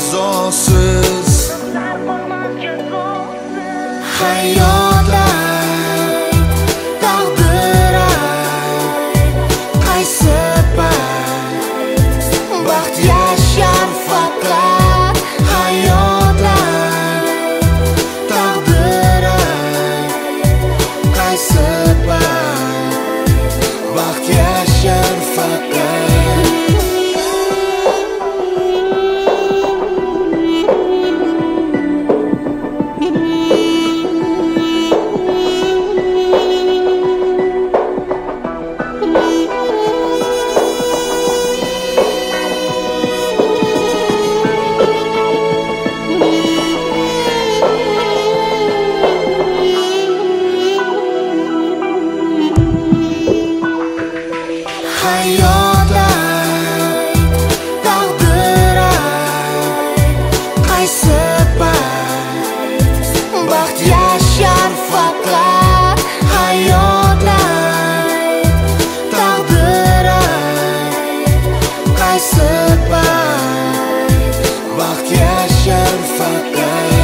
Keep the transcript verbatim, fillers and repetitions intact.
jazosiz. Hayot ayt, taqdir ayt, qaysi payt baxt yashar faqat. Hayot ayt, taqdir ayt, qaysi payt baxt yashar faqat. Hayot ayt, taqdir ayt, qaysi payt baxt yashar faqat. Hayot ayt, taqdir ayt, qaysi payt baxt yashar faqat.